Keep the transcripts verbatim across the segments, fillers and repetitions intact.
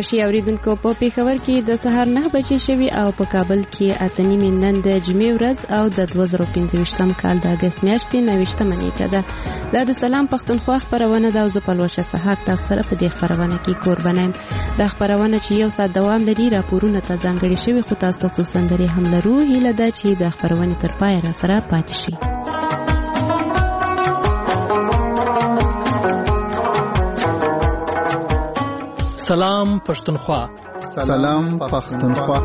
راشي اوریدونکو په پیښور کې د سهار نه بجې شوي او په کابل کې اته نیمې نن د جمعې ورځ او د دوه زره پنځه ویشتم کال د اګست میاشتې نهه ویشتمه نیټه ده. دا د سلام پښتونخوا خپرونه ده او زه پلوشه سحاق تاسو سره په دې خپرونه کې کوربنه یم. دا خپرونه چې یو ساعت دوام لري راپورونه ته ځانګړي شوي خو تاسو ته څو سندرې هم لرو. هیله ده چې د خپرونې تر پایه را سره پاتې شي. سلام پښتونخوا. سلام پښتونخوا.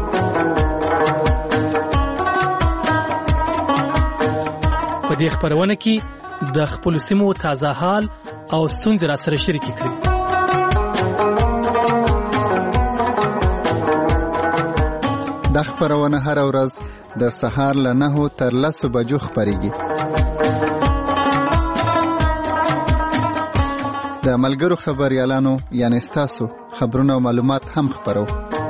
په دې خبرونه کې د خپل سیمو تازه حال او ستونزې را سره شریکې کړي. دا خبرونه هر ورځ د سهار له نهو تر لسو بجو خبريږي. د ملګرو خبريالانو یعنی ستاسو خبرونه او معلومات هم خبرو.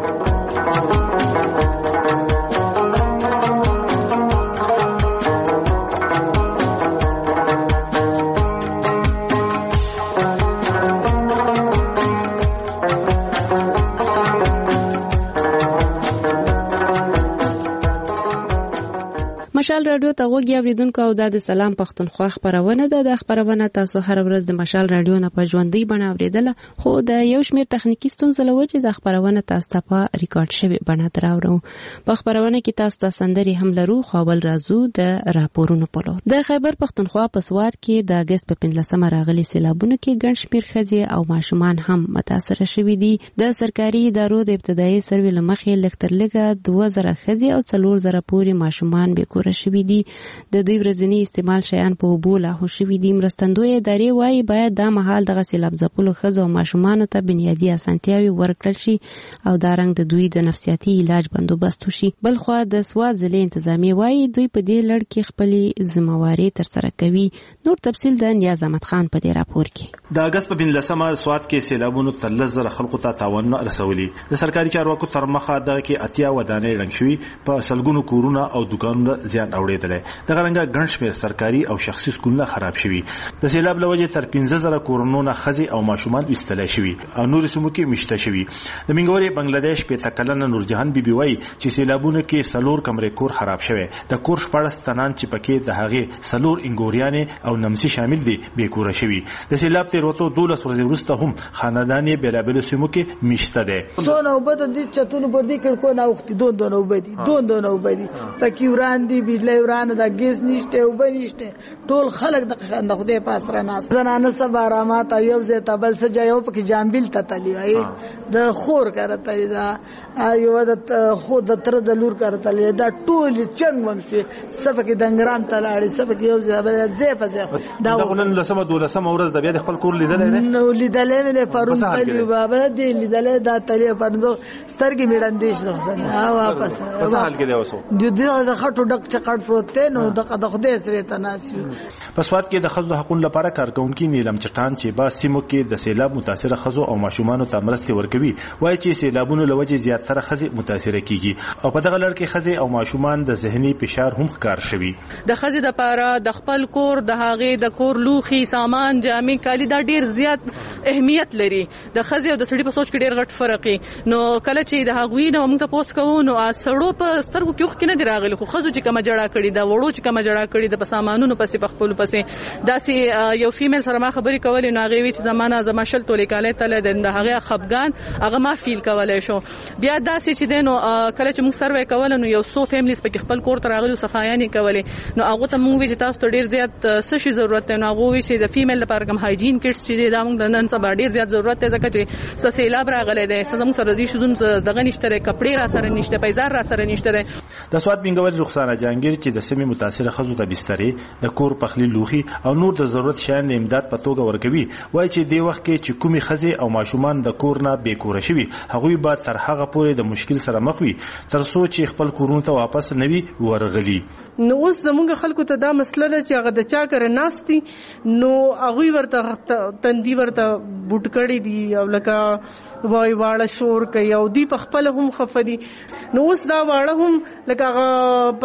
مشال رادیو ته غوږی اوریدونکو او د سلام پښتونخوا خبرونه ده. د خبرونه تاسو هر ورځ د مشال رادیو نه په ژوندۍ بڼه اوریدله خو د یو شمېر تخنیکی ستونزې له وجې د خبرونه تاسو ته په ریکارډ شوی بڼه دراوړو. په خبرونه کې تاسو ته سندرې هم لرو خو اول راځو د راپورونو په لور. د خیبر پښتونخوا په سواد کې د اګست په پنځلسمه راغلي سیلابونو کې ګڼ شمېر ښځې او ماشومان هم متاثره شوي دي. د سرکاري ادارو د ابتدایي سروې له مخې لږ تر لږه دوه زره ښځې او څلور زره پورې ماشومان بې کوره شوي دي. د دوی ورځنی استعمال شیان په اوبو لاهو شوي دي. مرستندوی ادارې وایي باید دا مهال دغه سیلاب ځپلو ښځو او ماشومانو ته بنیادي اسانتیاوې ورکړل شي او دارنګ د دوی د نفسیاتي علاج بندوبست وشي. بلخوا د سواد ضلع انتظامیه وایي دوی په دې لړ کې خپلې ذمہواري ترسره کوي. نور تفصیل د نیاز احمد خان په دې راپور کې. د اګست په پنځلسمه سواد کې سیلابونو تر لس زره خلکو ته تاوان رسولي. د سرکاري چارواکو تر مخه د کې اتیا ودانۍ رنګ شوي، په سلګونو کورونه او دکانونه زیان اوړېدل. دغه رنګه ګڼ شمېر سرکاري او شخصي سکولونه خراب شوي. د سیلاب له وجې تر پنځه زره کورونو ښځې او ماشومان ویستلی شوي او نورې سیمو کې میشته شوي. د منګورې بنگلادیش پېته کلنه نورجهان بیبي وایي چې سیلابونو کې څلور کمرې کور خراب شوی. د کور شپاړس تنان چې پکې د هغې څلور انګوریانې او نمسي شامل دي بې کوره شوي. د سیلاب تېروتو دولس ورځې وروسته هم خاندان یې بېلابېلو سیمو کې میشته دی. څونه اوبه د دې چتونو پر دې کړکو نه اوښتي، دون دونه اوبه دي، دون دونه اوبه دي، پکې وران دي، بجلی ورانه ده، ګیس نشته، اوبه نشته. ټول خلک د قشان د خدای په اسره ناست. زنانه سبا رامات یو ځای ته بل څه ځای او پکې جامبیل ته تللی وای د خور کرته دا یو د خود د تر د لور کرته دا ټول چنګ ونګ شي سبا کې دنګرام ته لاړې سبا کې یو ځای بل ځای په ځای دا ولن لسمه دولسمه ورځ د بیا د خپل کور لیدلې نه نو لیدلې نه پرون تللی بابا دې لیدلې دا تللی پرندو سترګې میړندې شو او واپس په حال کې دی اوسو د دې د خټو ډک چقړ پروت نو دغه د خدای سره تناسب. په سواد کې د ښځو د حقوقو لپاره کارکونکي نیلم چټان چې با سیمو کې د سیلاب متاثره ښځو او ماشومانو ته مرستې ورکوي وایي چې سیلابونو له وجې زیاتره ښځې متاثره کیږي او په دغه لړ کې ښځې او ماشومان د ذهني فشار هم ښکار شوي. د ښځې لپاره د خپل کور د هغې د کور لوښي سامان جامې کالي دا ډېر زیات اهمیت لري. د ښځې او د سړي په سوچ کې ډېر غټ فرق دی. نو کله چې د هغوی نه موږ ته پوسټ کوو نو سړو په سترګو کې اوښکې نه دي راغلي خو ښځو چې کومه جړه کړې ده وړو چې کومه جړه کړې ده په سامانونو پسې په خپلو پسې داسې یو فیمیل سره ما خبرې کولې نو هغې وی چې زمانه زما شل تولې کالی تللی دی د هغې خفګان هغه ما فیل کولی شو. بیا داسې چې دی نو کله چې موږ سروی کوله نو یو څو فیملیز پکې خپل کور ته راغلي صفایانې کولې نو هغو ته موږ وی چې تاسو ته ډېر زیات څه شي ضرورت دی نو هغو وی چې د فیمیل لپاره کوم هایجین کټس چې دی دا موږ د نن سبا ډېر زیات ضرورت دی ځکه چې څه سیلاب راغلی دی څه زموږ سره دې شیزونه دغه نشته دی کپړې را سره نشته پیزار را سره نشته دی. د سواد بینګوري رخسانه جهانګیر چې د سیمې متاثره ښځو ته بسترې د کور پخلي لوښي او نور د ضرورت شیان د امداد په توګه ورکوي وایي چې دې وخت کې چې کومې ښځې او ماشومان د کور نه بې کوره شوي هغوی به تر هغه پورې د مشکل سره مخ وي تر څو چې خپل کورونو ته واپس نه وي ورغلي. نو اوس زموږ خلکو ته دا مسله ده چې هغه د چا کره ناست دي نو هغوی ورته تندي ورته بوټ کړي دي او لکه وای واړه شور کوي او دوی په خپله هم خفه دي. نو اوس دا واړه هم لکه هغه په دغه کې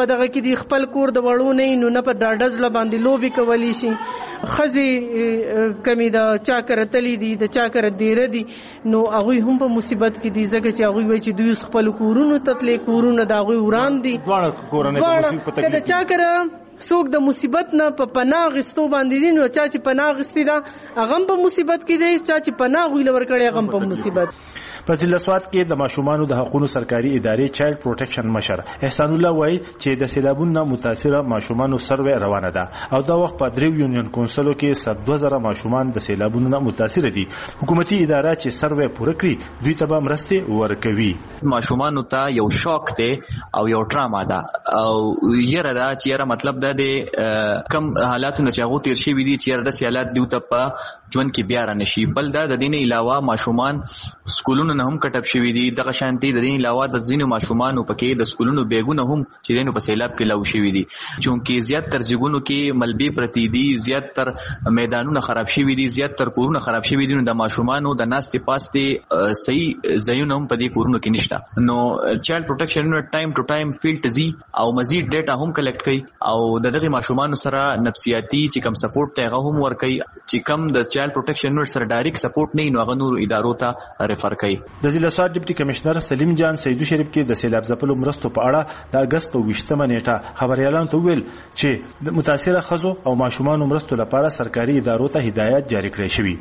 باندې دی خپل کور د وړو نه نو نه په ډاډز ل باندې لوبي کولی شي خزي کمی دا چا کرتلی دي د چا کر ډیر دي نو هغه هم په مصیبت کې دي ځکه چې هغه وای چې دوی خپل کورونو تتلې کورونه دا هغه وران دي دواړه کورونه په مصیبت کې د چا کر څوک د مصیبت نه په پناه غستو باندې دي نو چا چې پناه غستی دا هغه په مصیبت کې دي چا چې پناه ویل ورکړي هغه په مصیبت. په ضلع سوات کې د ماشومانو د حقوقو سرکاري ادارې چایلډ پروټیکشن مشر احسان الله وایي چې د سیلابونو متاثره ماشومانو سروې روانه ده او دا وخت په دریو یونین کونسلو کې صد دوه زره ماشومان د سیلابونو متاثر دي. حکومتي اداره چې سروې پوره کړي دوی ته به مرستې ورکوي. ماشومانو ته یو شوق دی او یو ډراما ده او یره دا چې یره مطلب دا دی کم حالاتونه چې هغه تیر شي وي دي چې د سیالات دیو ته په ژوند کې بیا را نشي. بل دا د دین علاوه ماشومان سکولونو نه هم کټپ شوي دي دغه شانتي د دین علاوه د ځینو ماشومانو پکې د سکولونو بیګونه هم چې دینو په سیلاب کې لو شوي دي چونکې زیات تر ځګونو کې ملبي پرتی دي زیات تر میدانونه خراب شوي دي زیات تر کورونه خراب شوي دي نو د ماشومانو د ناستې پاستې صحیح ځایونه هم په دې کورونو کې نشته. نو چایلډ پروټیکشن یونټ ټایم ټو ټایم فیلډ زی او مزید ډیټا هم کلیکټ کوي او د دغه ماشومانو سره نفسیاتي چې کم سپورټ ته هغه هم ورکوي چې کم د چایلډ پروټیکشن یونټ سره ډایرکټ سپورټ نه نو هغه نور ادارو ته ریفر کوي. د ضلع سوات ډیپټي کمشنر سلیم جان سیدو شریف کې د سیلاب ځپلو مرستو په اړه د اگست په ویشتمه نیټه خبريالانو ته ویل چې د متاثره خزو او ماشومانو مرستو لپاره سرکاري ادارو ته هدایت جاری کړې شوې.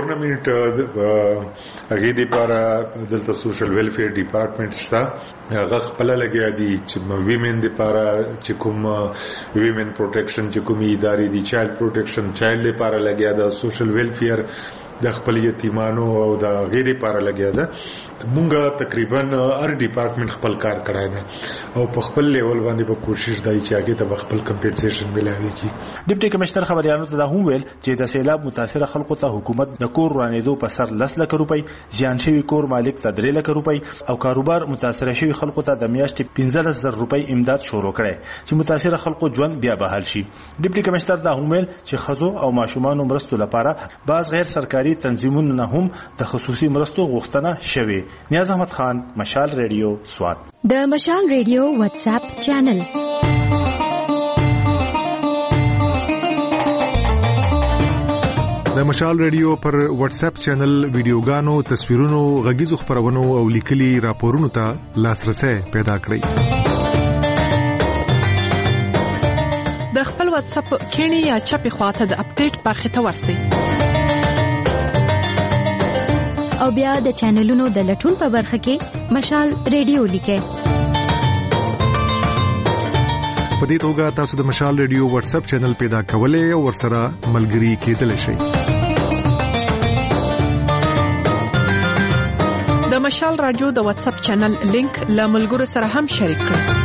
ګورنمنت هغه د لپاره دلته سوشل ویلفیر ډپارټمنټ شته هغه خپل لګیا دي چې ویمن د لپاره چې کوم ویمن پروټیکشن چې کوم ادارې دي چایلډ پروټیکشن چایلډ لپاره لګیا ده سوشل ویلفیر د خپل یتیمانو او د غیر لپاره لګیا ده. مونږه تقریبا هر ډپارټمنټ خپل کار کړای ده او په خپل لیول باندې به کوشش دی چې هغه ته خپل کمپنسیشن ملایوي کی. ډیپټي کمشنر خبريالانو ته دا هم ویل چې د سیلاب متاثره خلکو ته حکومت د کور رانیدو په سر لس لک روپۍ زیان شوی کور مالک ته درې لک روپۍ او کاروبار متاثره شوی خلکو ته د میاشتې پنځه زره روپۍ امداد شروع کړي چې متاثره خلکو ژوند بیا بحال شي. ډیپټي کمشنر دا هم ویل چې خزو او ماشومانو مرستو لپاره بعض غیر سرکاري تنظیمونو نه هم د خصوصي مرستو غوښتنه شوه. نیاز احمد خان، مشال ریډیو سوات. د مشال ریډیو واتس اپ چینل د مشال ریډیو پر واتس اپ چینل ویډیوګانو، تصویرونو، غږیزو خبرونو او لیکلي راپورونو ته لاسرسي پیدا کړئ. د خپل واتس اپ کینی یا چپی خواته د اپډیټ برخه ته ورسئ او بیا د چینلونو د لټون په برخه کې مشال ریډیو لیکئ. په دې توګه تاسو د مشال ریډیو واتس اپ چینل پیدا کولای او ورسره ملګري کېدلی شئ. د مشال رادیو د واتس اپ چینل لینک له ملګرو سره هم شریک کړئ.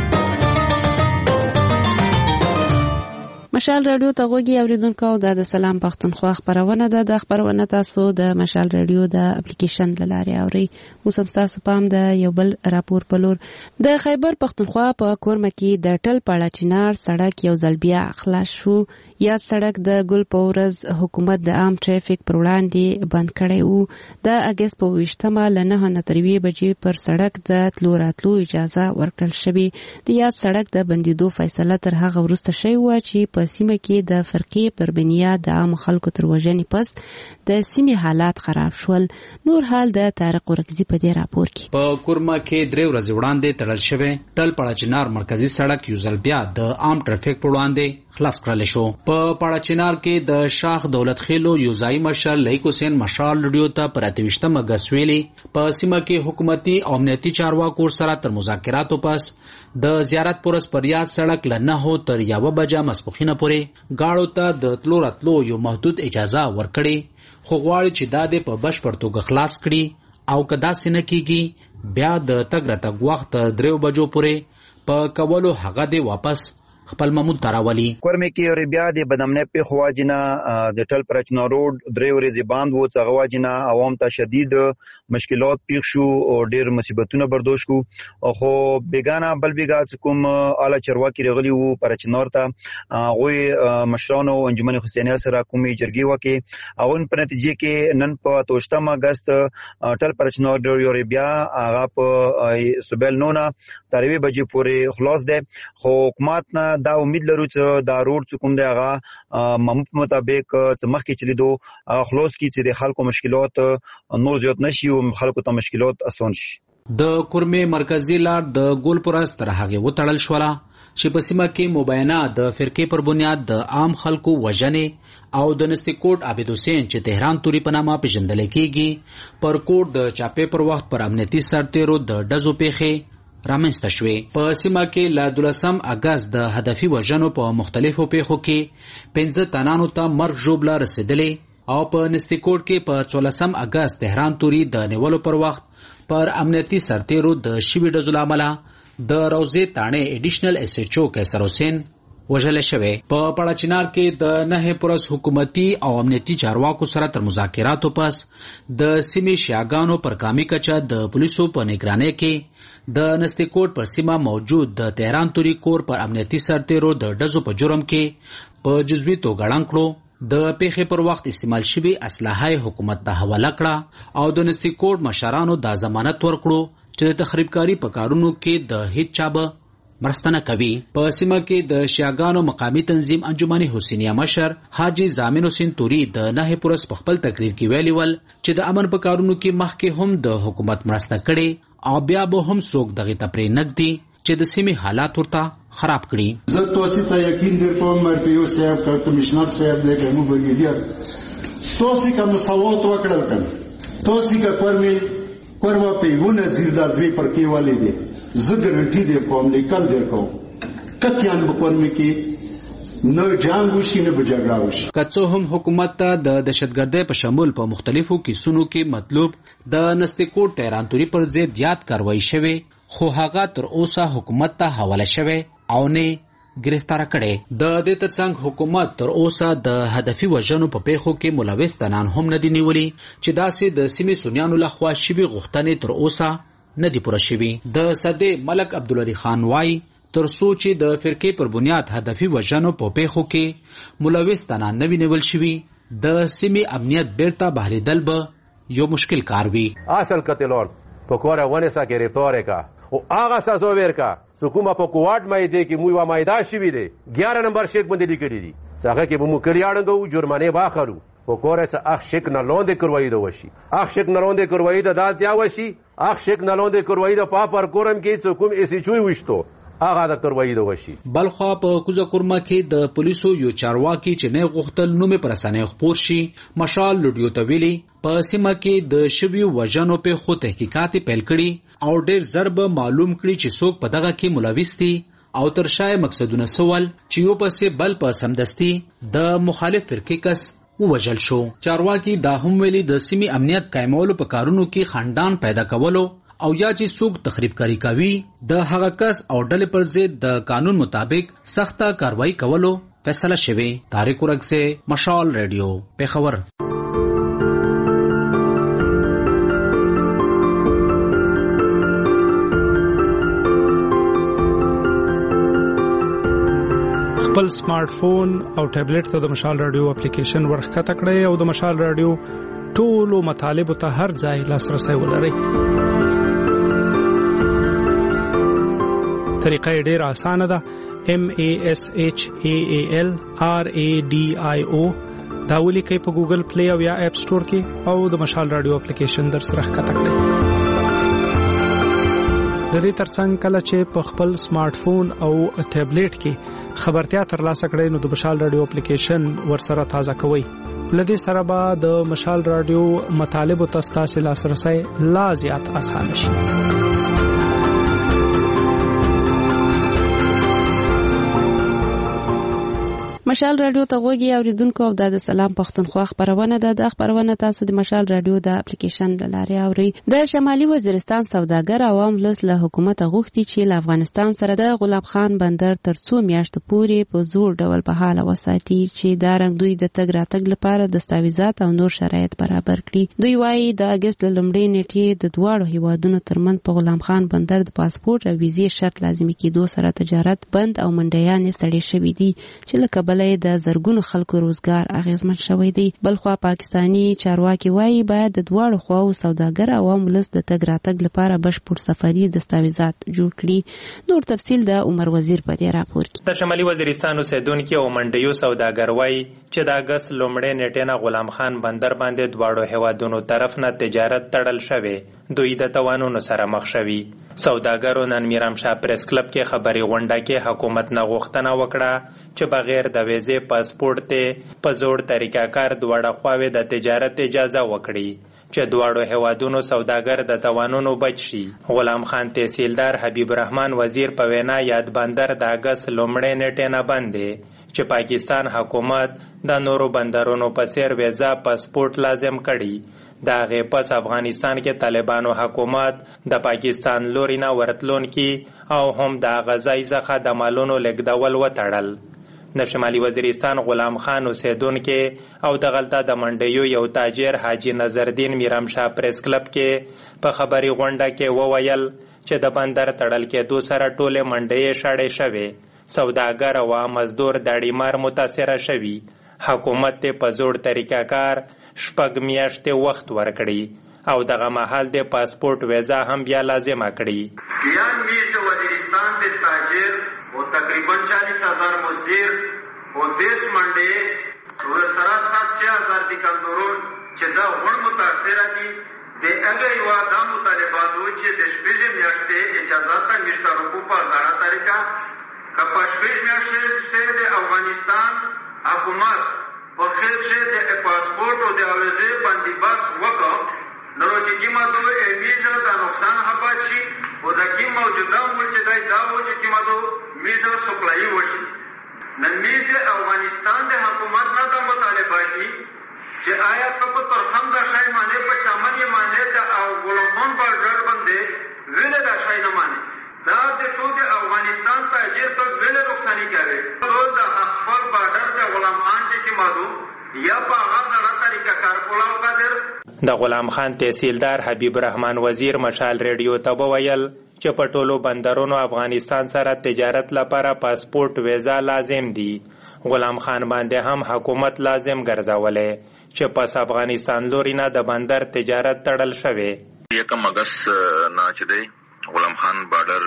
مشال رادیو ته غوږی اوریدونکو د سلام پښتونخوا خبرونه ده. د خبرونه تاسو د مشال رادیو د اپلیکیشن لاري اوري. اوس هم تاسو پام د یو بل راپور په لور د خیبر پښتونخوا په کورمه کې د ټل پاړه چنار سړک یو ځل بیا خلاص شو. یا سړک د ګل پورز حکومت د عام ټریفیک پر وړاندې بند کړی وو. د اگست په ویشتمه له نه نه تر وی بجې پر سړک د تلو راتلو اجازه ورکړل شوې. د یا سړک د بندیدو فیصله تر هغه وروسته شوې و چې په سیمه کې د فرقې پر بنیاد د عام خلکو تر وژنې پس د سیمې حالات خراب شول. نور حال د طارق ورکزي په دې راپور کې. په کورما کې درې ورځې وړاندې تړل شوی ټل پاړه چنار مرکزی سړک یو ځل بیا د عام ټریفیک پر وړاندې خلاص کړل شو. په پاړه چنار کې د شاخ دولت خېلو یوزای مشر لیک حسین مشال ریډیو ته پر اتوشتمه غسویلی په سیمه کې حکومتي او امنیتي چارواکو سره تر مذاکراتو پس د زیارت پورس پریاد سړک لنه تر یو بجه مسپخینه پورې گاړو ته د تلو راتلو یو محدود اجازه ورکړي. خو غواړي چې دا د په بشپړ توګه خلاص کړي او کدا سینه کیږي بیا د تګ راتګ وخت تر دریو بجو پورې په کولو هغه دی واپس خپل محمود تراولی کورمه کې اور بیا د بدامنه په خواجنا د ټل پرچنا روډ درې ورځې باند وو څنګه واجنا عوام ته شدید مشکلات پیښ شو او ډېر مصیبتونه برداشت کو خو بیگانه بل بیگا کوم اعلی چرواکي رغلی وو پرچنار ته غوي مشرانو انجمن حسینیه سره کومي جرګي وکي او په نتیجه کې نن په توشتم اگست ټل پرچنار ډېر بیا هغه په سوبل نونا تروي بجې پورې خلاص ده خو حکومت نه دا امید لرو چې دا روډ کوم دی هغه مطابق مخ کې چلی دو خلاص کی چې د خلکو مشکلات نور زیات نشي او خلکو ته مشکلات اسان شي. د کورمه مرکزی لار د ګولپورس تر هغه وټړل شولا چې په سیمه کې مبینه د فرقې پر بنیاد د عام خلکو وژنې او د نستیکوټ عابد حسین چې تهران توري په نامه پیژندل کېږي پر کوټ د چاپې پر وخت پر امنیتي سرتیرو د ډزو پیښې رامنځته شوې. په سیمه کې له دولسم اگست د هدفي وژنو په مختلفو پیښو کې پنځه تنانو ته مرګ ژوبله رسېدلې او په نستیکوټ کې په څوارلسم اگست تهران توري د نیولو پر وخت پر امنیتي سرتیرو د شوي ډزو له امله د روضې تاڼې اډیشنل ایس ایچ او کیسر حسین وژل شوی. په پړاچینار کې د نه پرس حکومتي او امنیتي چارواکو سره تر مذاکراتو پس د سیمې شیاګانو پر کامي کچه د پولیسو په نگرانۍ کې د نستیکوټ پر سیمه موجود د تهران توري کور پر امنیتي سرتیرو د ډزو په جرم کې په جزوي توګه ړنګ کړو. د پیښې پر وخت استعمال شوی اسلحه حکومت ته حواله کړه او د نستیکوټ مشرانو د ضمانت ورکړو چې د تخریبکاری په کارونو کې د هیڅ چا به مرستنه کوي. په سیمه کې د شیاګانو مقامی تنظیم انجمن حسینیه مشر حاجی زامن حسین توري د نه پرس په خپل تقریر کې ویلي ول چې د امن په کارونو کې مخکې هم د حکومت مرسته کړي او بیا به هم څوک دغه تپری نګدي چې د سیمې حالات ورته خراب کړي. زه تاسو ته یقین درکوم مرپیو صاحب کا کمشنر صاحب دغه مو بګیډیا تاسو کوم سوات وکړل کړه تاسو کا کورمي کوروا پیونه زیر د دوی پر کې والي دي زه ګرانټي دې کوم لیکل درکو کتیان په کورمي کې نو جنگ وشي نه بجګړه وشي. کڅو هم حکومت ته د دهشتګردۍ په شمول په مختلفو کیسونو کې مطلوب د نستیکوټ تهران توري پر ضد یاد کاروایی شوه خو هغه تر اوسه حکومت ته حواله شوه او نه گرفتار کړي. د دې ترڅنګ حکومت تر اوسه د هدفي وژنو په پیښو کې ملوث تنان هم نه دي نیولي چې داسې د سیمې سنیانو لخوا شوي غوښتنې تر اوسه نه دي پوره شوي. د صدې ملک عبدالعلي خان وای تر څو چې د فرقې پر بنیاد هدفي وژنو په پیښو کې ملوث تنان نه نیول شوي د سیمې امنیت بیرته بهرېدل به یو مشکل کار وي. اصل قتلون په کوره ونه سا گرفتار کا او هغه سازو ورکا حکومت په کوارټ مې دی کې موږ مایدا شوی دی ګیارہ نمبر شیک باندې لیکلي دي څنګه کې به مو کړیاړو جرمانه واخلو په کوره څه اخ شیک نه لوند کروي دو وشي اخ شیک نه لوند کروي د دات یا وشي اخ شیک نه لوند کروي د پاپر کورم کې څه کوم اسی چوي وشتو هغه د کروي دو وشي. بلخوا په کوزه کورما کې د پولیسو یو چارواکي چې نه غوښتل نومې پر اسانه خپور شي مشال لډیو تویلی په سیمه کې د شوی وژنو په خو تحقیقات پیل کړي او ډېر ضرب معلوم کړي چې څوک په دغه کې ملوث دي او تر شای مقصدونه سوال چې یو پسې بل په سمدستي د مخالف فرقې کس ووژل شو. چارواکي دا هم ویلي د سیمې امنیت قائمولو په کارونو کې خندان پیدا کولو او یا چې څوک تخریب کاری کوي د هغه کس او ډلې پر ضد د قانون مطابق سخته کاروایی کولو فیصله شوه. طارق ورغسه مشال ریډیو پیښور. خپل سمارټ فون او ټابلیټ ته د مشال رادیو اپلیکیشن ورخکته کړئ او د مشال رادیو ټولو مطالبه ته هر ځای لاسرسي ولرئ. طریقه ډېر اسانه ده. M A S H A A L R A D I O دا ولیکئ په ګوګل پلی او یا اپ سٹور کې او د مشال رادیو اپلیکیشن در سره ښکته کړئ. د دې ترڅنګ کله چې په خپل سمارټ فون او ټابلیټ کې خبرتیا ترلاسه کړئ نو د مشال رادیو اپلیکیشن ورسره تازه کوئ. لدې سره به د مشال رادیو مطالب او تاسو لاسرسي لا زیات اسانه شي. مشال رادیو ته غوږی اوریدونکو او د سلام پښتونخوا خبرونه ده. د خبرونه تاسو د مشال رادیو د اپلیکیشن د لارې اوري. د شمالي وزیرستان سوداګر عوام لس له حکومت غوښتي چې له افغانستان سره د غلام خان بندر تر څو میاشتو پورې په زور ډول په حال وساتي چې دا رنګ دوی د تګ راتګ لپاره دستاویزات او نور شرایط برابر کړي. دوی وايي د اگست لومړۍ نیټې د دواړو هیوادونو ترمنځ په غلام خان بندر د پاسپورت او ویزې شرط لازمي کېدو سره تجارت بند او منډیانې سړې شوې دي چې لکه بل د زرګونو خلکو روزګار اغیزمن شوی دی. بلخوا پاکستانی چارواکي وایي باید د دواړو خواو سوداګر عوام ولس د تګ راتګ لپاره بشپړ سفري دستاویزات جوړ کړي. نور تفصیل د عمر وزیر په دې راپور کې. د شمالي وزیرستان اوسیدونکو او منډیو سوداګر وایي چې د اگست لومړۍ نیټې نه غلام خان بندر باندې دواړو هیوادونو طرف نه تجارت تړل شوی. دوی د توانونو سره مخ شوي. سوداګرو نن میرامشاه پریس کلب کې خبري غونډه کې حکومت نه غوښتنه وکړه چې بغیر د ویزې پاسپورت ته په زوړ طریقه کار دواړه خواوې د تجارت اجازه وکړي چې دواړو هیوادونو سوداګر د توانونو بچ شي. غلام خان تحصیلدار حبیب الرحمن وزیر په وینا یاد بندر د اگست لومړۍ نیټې نه بندې چې پاکستان حکومت د نورو بندرونو په څیر ویزا پاسپورت لازم کړي. دا غي پس افغانستان کې طالبانو حکومت د پاکستان لوري نه ورتلون کې او هم د غزای څخه د مالونو لګدول وټړل. د شمالي وزیرستان غلام خان اوسیدونکو او د غلطه د منډیو یو تاجر حاجی نظردین میرامشاه پریس کلب کې په خبري غونډه کې وویل چې د بندر تړل کې دو سره ټوله منډي شاړې شوه. سوداګر او مزدور داړي متاثر شوي. حکومت ته په زوړ طریقه کار شپږ میاشتې وخت ورکړي او دغه مهال د پاسپورت ویزا هم بیا لازمه کړي. بیان میر د وزیرستان د تاجر او تقریبا چالیس هزار مزدور او دیش منډي ور سره سات چھ هزار د کمزورون چې دا غون متاثر دي د هغه یو د مطالباتو چې د شپږ میاشتې اجازه ته نشته په ځانه طریقه کپا شپږ میاشتې د افغانستان حکومت په خېشه د پاسپورت او د اوزې باندې بس وکړ نو چې کیما دوه ایمیزه د نقصان حبات شي او د کی موجوده ملک دای دا و چې کیما دوه میزه سپلای وشي. نن میزه افغانستان د حکومت نه د مطالبه دي چې آیا په ترخم د شای معنی په چمنې معنی د او ګلومون بازار باندې ویل د شای نه معنی دا د ټول افغانستان تاجر ته ویل رخصتي کوي. ټول د خپل بارډر د غلام خان چې مادو یا په هغه طریقه کار کولاو قادر. د غلام خان تحصیلدار حبیب الرحمن وزیر مشال ریډیو ته وویل چې په ټولو بندرونو افغانستان سره تجارت لپاره پاسپورت ویزا لازم دي. غلام خان باندې هم حکومت لازم ګرځولې چې پس افغانستان لوري نه د بندر تجارت تړل شوی. یکم اگست نه چې دی غلام خان بارډر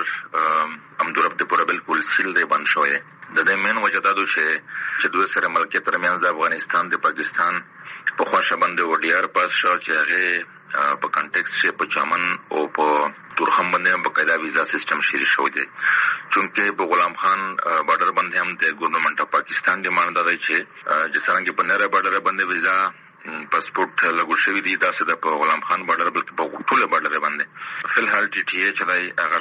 امدورب د پوره بالکل سیل دی بند شوی. د دې مین وجه دا ده چې دوه سره ملکیت ترمنځ افغانستان د پاکستان په خواشه باندې وډیار پاس شو چې هغه په کنټیکس کې په چمن او په تورخم باندې په قاعده ویزا سیستم شری شو دی. چونکه په غلام خان بارډر باندې هم د ګورنمنت اف پاکستان دی ماندا دی چې چې څنګه په نره بارډر باندې ویزا پاسپورت لګول شوی دی دا څه د غلام خان بارډر بلکې په ټوله بارډر باندې فلحال ټي ټي ایچ لای هغه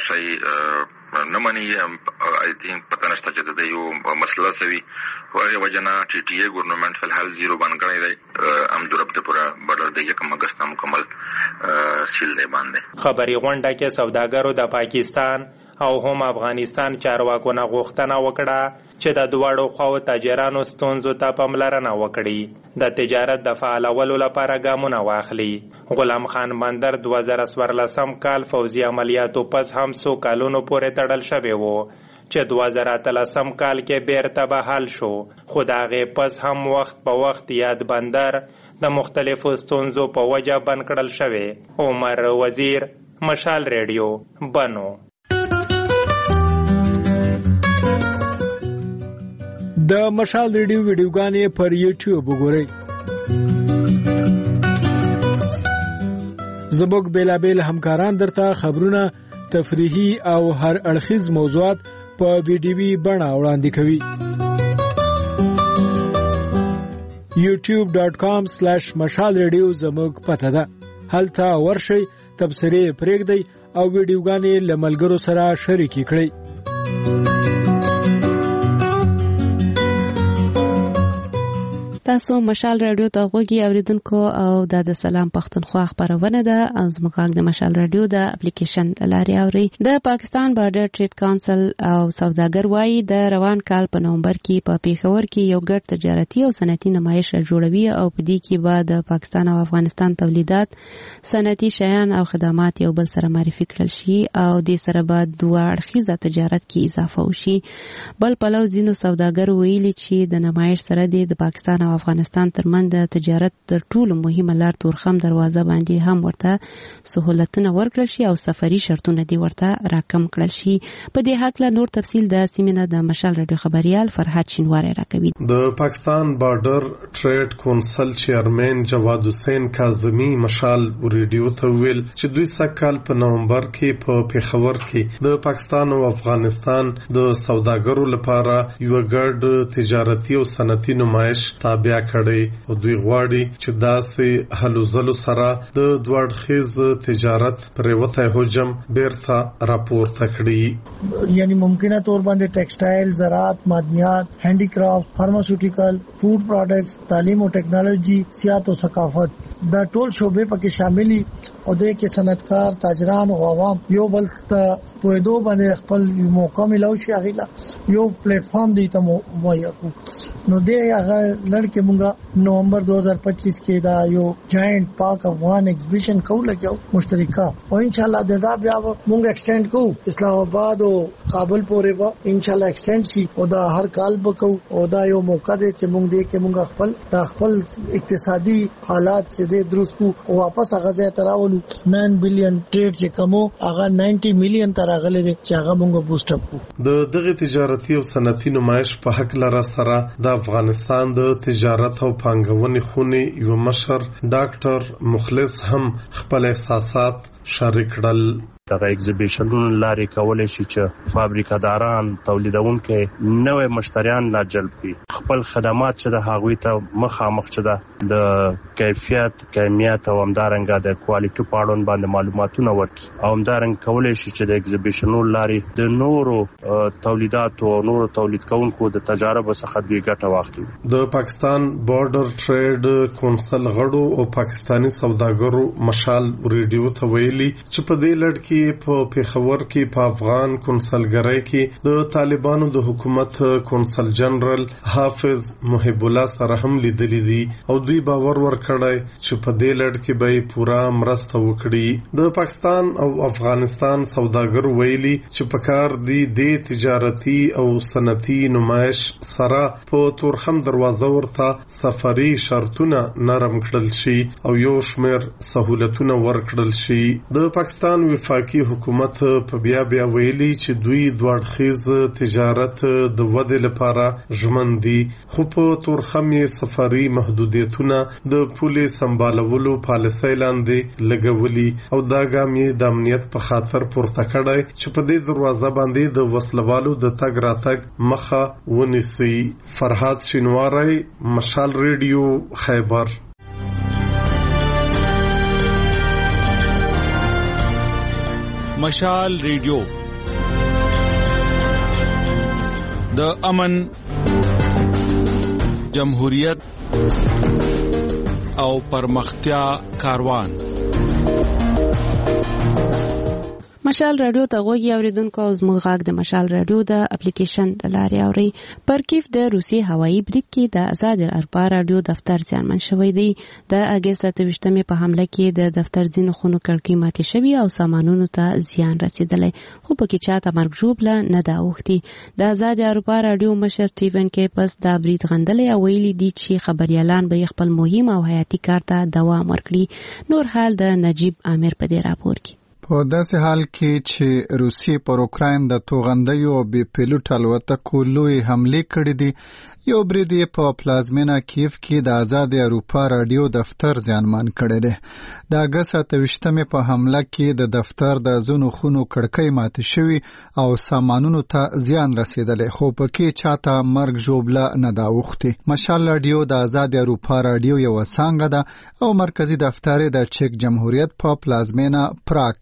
شی نه مانی آی تھنک پته نشته چې د یو مسله سوي هغه وجنه ټي ټي ای ګورنمنت فلحال زیرو باندې کړی دی ام درب د پورا بارډر د یکم اگست مکمل سیل دی باندې. خبري غونډه کې سوداګرو د پاکستان او هم افغانستان چارواکو نه غوښتنه وکړه چې د دواړو خواو تاجرانو ستونزو ته پاملرنه وکړي د تجارت د فعالولو لپاره ګامونه واخلي. غلام خان بندر دوه زره څوارلسم کال فوزي عملیاتو پس هم څو کالونو پورې تړل شوی و چې دوه زره اتلسم کال کې بیرته بحال شو خو د هغې پس هم وخت په وخت یاد بندر د مختلفو ستونزو په وجه بند کړل شوی. عمر وزیر مشال ریډیو بنو. د مشال ریډیو ویډیوګانې پر یوټیوب وګورئ. زموږ بیلابیل همکاران درته خبرونه، تفریحي او هر اړخیز موضوعات په ویډیوي بڼه وړاندې کوي. یوټیوب ډاٹ کام سلیش مشال ریډیو زموږ پته ده. هلته ورشئ، تبصرې پرېږدئ او ویډیوګانې له ملګرو سره شریکې کړئ. تاسو مشال رادیو ته غوږی اوریدونکو او د سلام پښتونخوا خبرونه ده از مقاګ د مشال رادیو د اپلیکیشن لاري اوري. د پاکستان بارډر ټریډ کونسل او سوداګر وایي د روان کال په نومبر کې په پیښور کې یو ګډ تجارتي او صنعتي نمایش جوړوي او په دې کې به د پاکستان او افغانستان تولیدات، صنعتي شیان او خدمات یو بل سره معرفي کړل شي او د سره به دوه اړخیزه تجارت کې اضافه وشي. بل پلو ځینو سوداګر ویلي چې د نمایش سره د پاکستان او افغانستان ترمنځ د تجارت تر ټولو مهمه لار تورخم دروازه باندې هم ورته سہولتونه ورکړل شي او سفري شرطونه دی ورته راکم کړل شي. په دې حق له نور تفصیل د سیمینار د مشال رادیو خبريال فرحت شینواری راکوي. د پاکستان بارډر ټریډ کونسل چیرمن جواد حسین کاظمی مشال رادیو ته ویل چې دوی سکهال په نومبر کې په پیښور کې د پاکستان او افغانستان د سوداګرو لپاره یو ګډ تجارتي او صنعتي نمایش تابع کړي او دوی غواړي چې داسې هلو ځلو سره د دوړخیز تجارت پر وته حجم بیرته راپورته کړي. یعنی ممکنه طور باندې ټیکسټایل، زراعت، معدنیات، هینډی کرافټ، فارماسوټیکل، فوډ پروډکټس، تعلیم او ټیکنالوژي، سیاحت او ثقافت دا ټول شعبې پکې شاملي او د کې صنعتکار، تاجران او عوام یو بل ته په دوه باندې خپل موقع ملو شي غیلا یو پلیټ فارم دی ته مهیا کو. نو دې هغه لړکې مونږه نومبر دو ہزار پچیس کې دا یو جاینټ پاک افغان ایگزیبیشن کوو لګیو مشترکه او ان شاء الله دا بیا مونږ ایکسټینډ کوو اسلام آباد او کابل پورې به ان شاء الله ایکسټینډ شي او دا هر کال به کوو او دا یو موقع دی چې مونږ دې کې مونږ خپل دا خپل اقتصادي حالات چې دې درست کو او واپس هغه ځای ته راولو. نو بلین ټریډ چې کومو هغه نوي مليون تر غلې دي چې هغه مونږ بوسټ اپ کو. د دغه تجارتي او صنعتي نمایش په حق لاره سره د افغانستان د تجارت او پانګونې خونې یو مشر ډاکټر مخلص هم خپل احساسات شریک کړل. دغه ایگزیبیشنونو لاري کولای شي چې فابریکاداران، تولیدونکو نوې مشتریان لا جلب کړي، خپل خدمات چې د هغوی ته مخامخ چې د کیفیت، کیمیت او همدارنګه د کوالټي په اړه باندې معلوماتونه ورکړي او همدارنګه کولای شي چې د ایگزیبیشنونو لاري د نورو تولیداتو او نورو تولید کوونکو د تجارب څخه د ګټه واخلي. د پاکستان بارډر ټریډ کونسل غړو او پاکستانی سوداګرو مشال رادیو ته ویلي چې په دې لړ کې په پیښور کې په افغان کونسلګرۍ کې د طالبانو د حکومت کونسل جنرال حافظ محب الله سره هم لیدلې دي او دوی باور ورکړی چې په دې لړ کې به پورا مرسته وکړي. د پاکستان او افغانستان سوداګر ویلي چې په کار دي د تجارتي او صنعتي نمایش سره په تورخم دروازه ورته سفري شرطونه نرم کړل شي او یو شمېر سہولتونه ورکړل شي. د پاکستان وفاقي حکومت په بیا بیا ویلي چې دوی دوړخیز تجارت د ودې لپاره ژمن دي، خو په تورخم یې سفري محدودیتونه د پولې سمبالولو پالیسۍ لاندې لګولي او دا ګام یې د امنیت په خاطر پورته کړی چې په دې دروازه باندې د وسلوالو د تګ راتګ مخه ونیسي. فرحات شینواری، مشال رادیو، خیبر. مشال ریډیو د امن، جمهوریت او پرمختیا کاروان. مشال رادیو ته غوږی اوریدونکو او زموږ غږ د مشال رادیو د اپلیکیشن لاري اوري. پر کیف د روسي هوایي برید کې د آزاد اروپا رادیو دفتر زیانمن شوی دی. د اگست اتهشتمې په حمله کې د دفتر ځینو خونو کړکۍ ماتې شوې او سامانونو ته زیان رسیدلی، خو پکې چاته مرګ ژوبله نه ده اوښتې. د آزاد اروپا رادیو مشر سټیفن کیپس دا برید غندلی او ویلي دي چې خبریالان به خپل مهم او حیاتي کار ته دوام ورکړي. نور حال د نجیب عامر په دې راپور کې. په داسې حال کې چې روسیې پر اوکراین د توغندیو او بې پیلوټ الوتکو لوی حملې کړې دي، یو برید په پلازمینه کیف کې د آزاد اروپا رادیو دفتر زیانمن کړی دی. د اگست اتهشتمې په حمله کې د دفتر د ځینو خونو کړکۍ ماتې شوې او سامانونو ته زیان رسیدلی، خو پکې چاته مرګ ژوبله نه ده اوښتې. مشال رادیو د آزاد اروپا رادیو یوه څانګه ده او مرکزي دفتر د چک جمهوریت په پلازمینه پراګ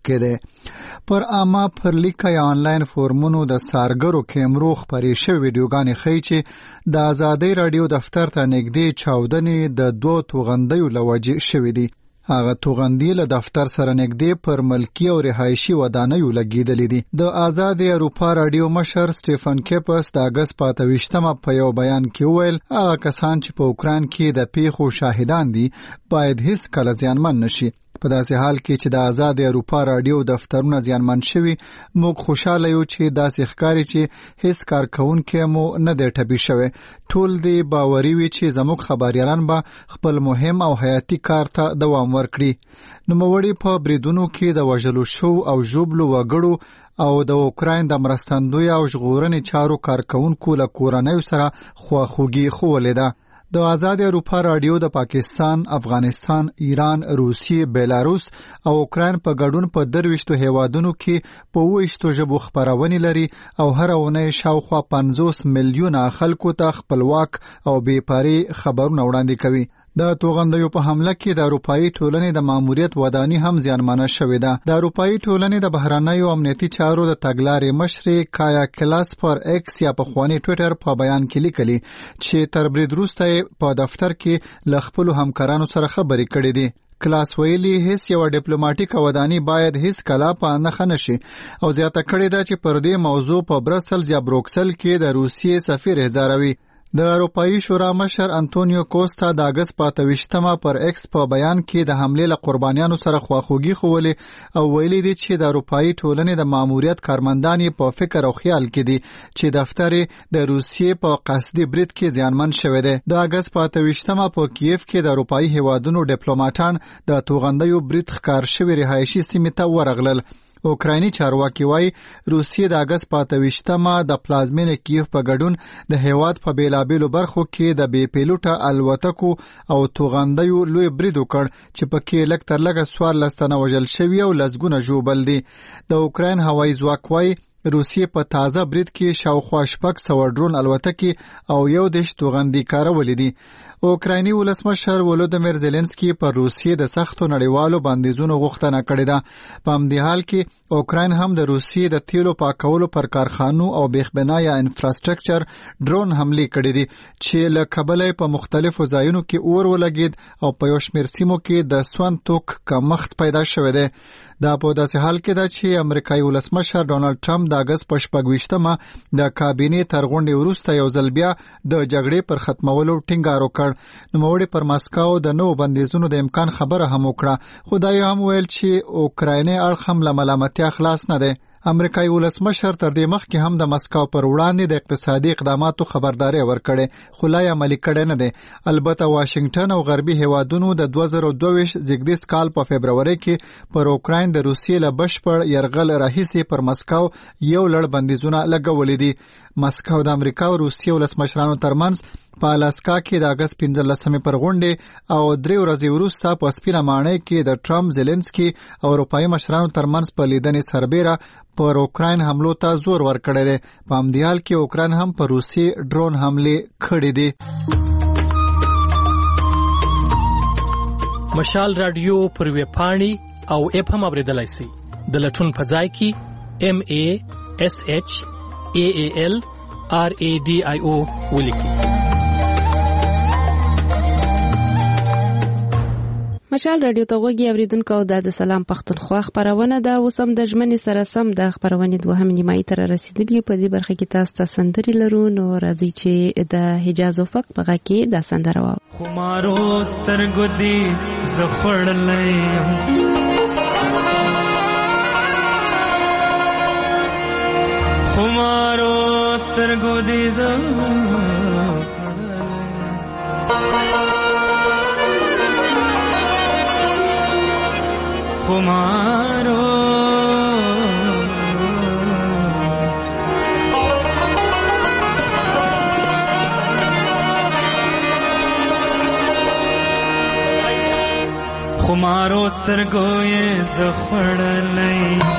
کې دی. پر عامه پرلیکه یا آنلاین فورمونو د سارګرو کیمرو خپرې شوې ویډیوګانې ښیي چې د ازادۍ راډیو دفتر ته نږدې چاودنې د دوو توغندیو له وجې شوې دي. هغه توغندي له دفتر سره نږدې پر ملکي او رهایشي ودانیو لګېدلې دي. د آزادې اروپا راډیو مشر سټیفن کیپس د اګست په اته ویشتمه په یو بیان کې وویل هغه کسان چې په اوکراین کې د پیښو شاهدان دي باید هیڅ کله زیانمن نشي. په داسې حال کې چې د آزاد اروپا راډیو دفترونه زیانمن شوي موږ خوشاله یو چې داسې ښکاري چې هیڅ کارکونکی مو نه دی ټپي شوی. ټول دی باوري وي چې زموږ خبریالان به خپل مهم او حیاتي کار ته دوام ورکړي. نوموړي په بریدونو کې د وژلو شو او ژوبلو وګړو او د اوکراین د مرستندوی او ژغورنې چارو کارکونکو له کورنیو سره خواخوږي ښوولې ده. د آزاد اروپا راډیو د پاکستان، افغانستان، ایران، روسیې، بیلاروس او اوکراین په ګډون په درویشتو هیوادونو کې په اوویشتو ژبو خپرونې لري او هر اونۍ شاوخوا پنځوس میلیونه خلکو ته خپلواک او بې پرې خبرونه وړاندې کوي. د توغندیو په حمله کې د اروپایي ټولنې د ماموریت وداني هم زیانمنه شوې ده. د اروپایي ټولنې د بهرنیو امنیتي چارو د تګلارې مشرې کایا کلاس پر ایکس یا پخواني ټویټر په بیان کې لیکلي چې تر برید وروسته په دفتر کې له خپلو همکارانو سره خبرې کړې دي. کلاس ویلي هیڅ یو ډیپلوماټیک وداني باید هیڅ کله په نښه نشي او زیاته کړې ده چې پر دې موضوع په برسلز یا بروکسل کې د روسیې سفیر احضاروي. د اروپایي شورا مشر انټونیو کوستا د اګست په اته ویشتمه پر ایکس په بیان کې د حملې له قربانیانو سره خواخوږي ښوولې او ویلي دي چې د اروپایي ټولنې د ماموریت کارمندان په فکر او خیال کې دي چې دفتر د روسیې په قصدي برید کې زیانمن شوی دی. د اګست په اته ویشتمه په کیف کې د اروپایي هیوادونو ډیپلوماټان د توغندیو برید ښکار شوي رهایشي سیمې ته ورغلل. اوکرایني چارواکي وایي روسیې د اګست په اته ویشتمه د پلازمین کیف په ګډون د هیواد په بیلابیلو برخو کې د بې پیلوټه الوتکو او توغندیو لوی برید وکړ چې پکې لږ تر لږه څوارلس تنه وژل شوي او لسګونه ژوبل دي. د اوکراین هوایي ځواک وایي روسیې په تازه برید کې شاوخوا شپږ سوه ډرون الوتکې او یو دېرش توغندي کارولې دي. اوکرایني ولسمشر ولودیمیر زيلنسکي پر روسیې د سختو نړیوالو بندیزونو غوښتنه کړې ده. په همدې حال کې اوکراین هم د روسیې د تیلو پاکولو پر کارخانو او بیخبنا یا انفراستراکچر ډرون حملې کړې دي چې له کبله په مختلفو ځایونو کې اور ولګید او په یو شمېر سیمو کې د سون توک کمښت پیدا شوی دی. دا په داسې حال کې ده چې امریکایي ولسمشر ډونالد ټرمپ د اګست په شپږ ویشتمه د کابینې تر غونډې وروسته یو ځل بیا د جګړې پر ختمولو ټینګار وکړ. نوموړي پر ماسکو د نوو بندیزونو د امکان خبره هم وکړه خو دا یې هم ویل چې اوکرایني اړخ هم له ملامتیا خلاص نه دی. امریکایي ولسمشر تر دې مخکې هم د مسکو پر وړاندې د اقتصادي اقداماتو خبرداري ورکړې خو لا یې عملي کړی نه دی. البته واشنگټن او غربي هیوادونو د دوه زره دوه ویشت زیږدیز کال په فبروري کې پر اوکراین د روسیې له بشپړ یرغل راهیسې پر مسکو یو لړ بندیزونه لګولې دي. مسکو د امریکا او روسیې ولسمشرانو ترمنځ په الاسکا کې د اګست پنځلسمې پر غونډې او درې ورځې وروسته په سپینه ماڼۍ کې د ټرمپ زيلنسکي او اروپایي مشرانو ترمنځ په لیدنې سربېره پر اوکراین حملو ته زور ورکړی دی. په همدې حال کې اوکراین هم په روسیې ډرون حملې کړې دي. مشال رادیو پر ویب پاڼې او اپ هم اوریدلای شئ. د لټون په ځای کې ام ا اس اچ ا ا ال ار ا ډي آی او ولیکئ. مشال رادیو ته وګورئ اوریدونکو د سلام پښتونخوا خبرونه ده. اوسم د ژمنې سره سم د خبرونه دوهم نیمایي تر رسیدلې په دې برخه کې تاسو ته سندري لرو نو راځي چې د حجاز افق په کې د سندره واو. خمارو سترګو دې زخړلې خمارو سترګو دې زخړلې خمارو خمارو سترګو یې زخړلې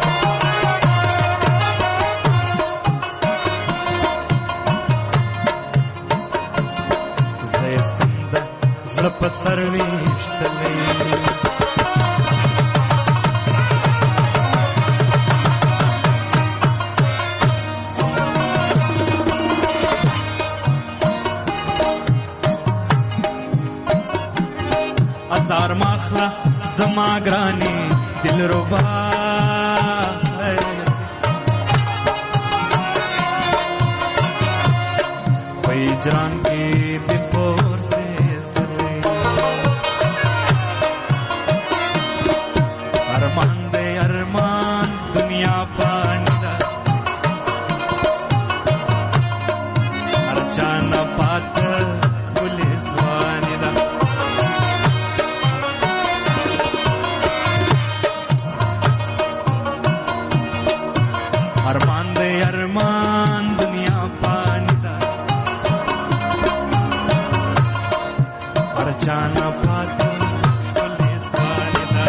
زې سنده زړه په سر ویشتلې سار مخلا زما ګرانی دلربا وای جان کې د پور سے سره ارمان دې ارمان دنیا پانی دا هر چانا پات پولیس وانی دا ارمان دے ارمان دنیا پانی دا ہر جانا پات پولیس والی دا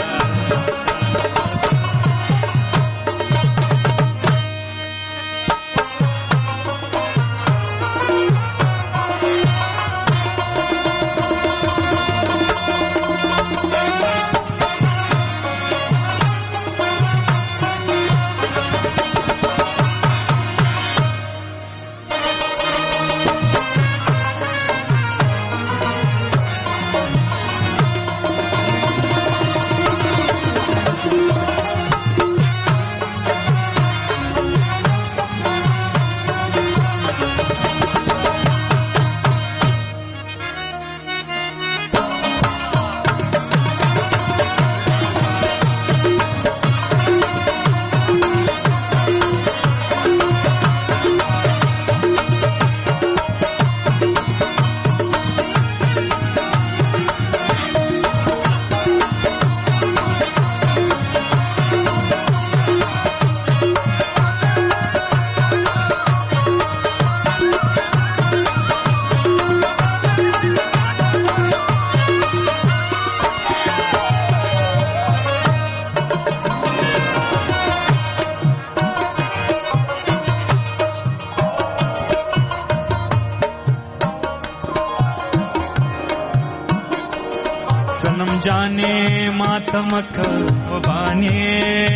जाने मातमक बाने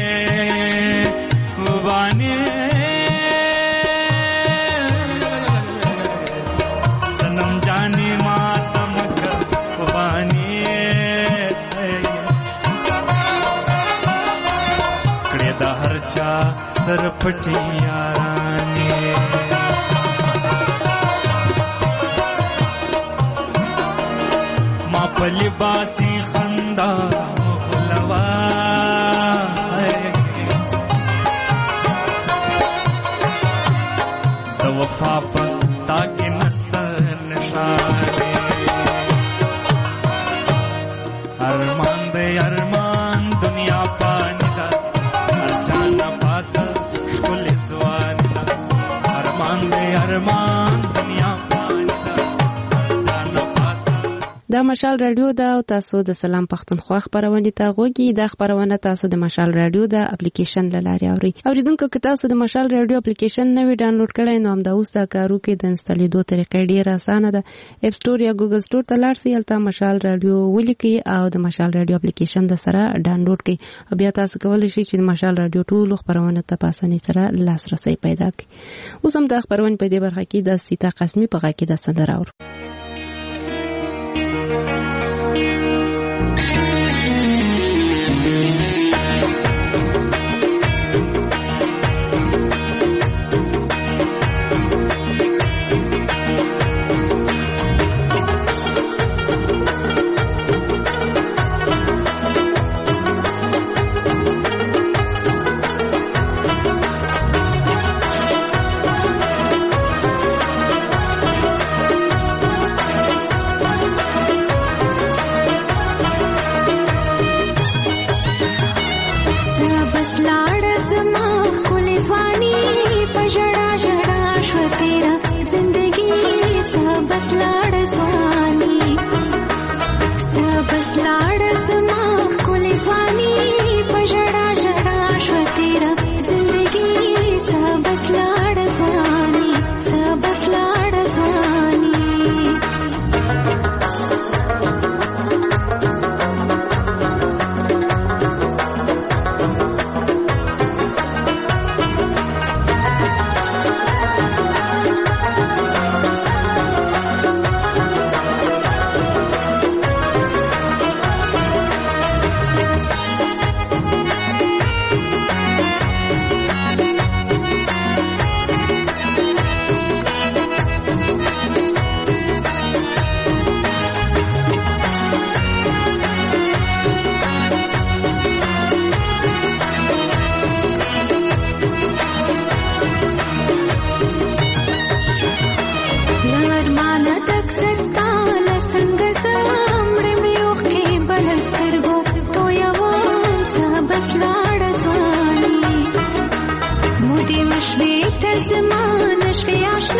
बाने सनम जाने मातमक बाने कड़े दा हरचा सरपटी याराने मापली बासी खंदा मुगलवा तो वफा पता के नस्तर निशाने अरमान दे अरमान दुनिया पानी दा अचाना पाता शुल स्वानी दा अरमान दे अरमान दुनिया دا مشال رادیو دا او تاسو د سلام پښتونخوا خبرونه ته غوږی د خبرونه تاسو د مشال رادیو د اپلیکیشن لاري اوري اوریدونکو که تاسو د مشال رادیو اپلیکیشن نوی ډاونلوډ کړئ نو هم دا اوس دا کارو کې د انسټالیدو طریقې ډیره اسانه ده اپ سٹور یا ګوګل سٹور ته لاړ شئ البته مشال رادیو ولیکئ او د مشال رادیو اپلیکیشن د سره ډاونلوډ کړئ او بیا تاسو کولی شئ چې د مشال رادیو ټول خبرونه ته په اسانۍ سره لاسرسي پیدا کړئ اوس هم د خبرونه په دې برخه کې د سیتا قسمي په غا کې د سندر اور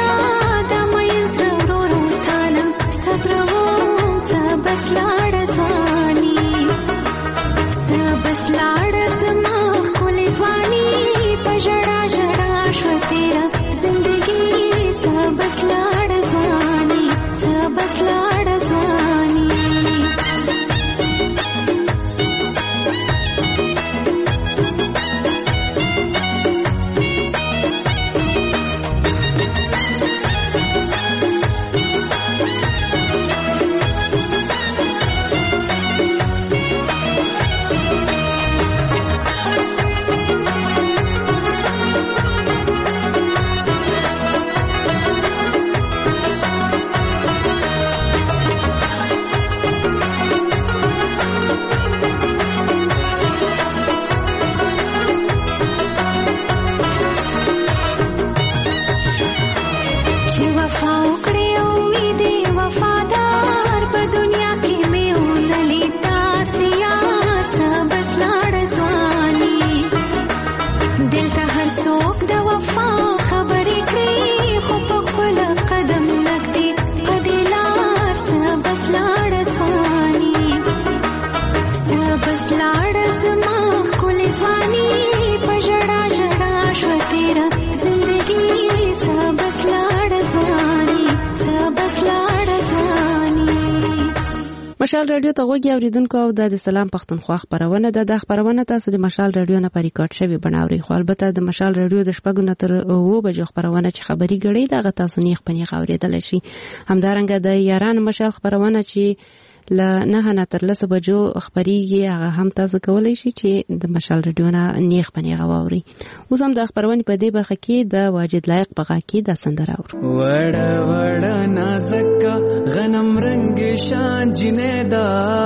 مشال رادیو ته وګورئ اوریدونکو او د سلام پښتونخوا خبرونه ده. د خبرونه تاسو د مشال رادیو نه پریکارډ شوی بناوري خو البته د مشال رادیو د شپږو نه تر اوو بجو خبرونه چې خبري غړي دغه تاسو نه خپنی اوریدل شي. همدارنګه د یاران مشال خبرونه چې ل نه نه تر لسو بجو خبريږي هغه هم تاسو کولای شي چې د مشال رادیو نه نیخ پنی غواوري. اوس هم د خبرونه په دې برخه کې د واجد لایق بغا کې د سندره اور وړ وړ نازک غنم رنگ شان جنیدا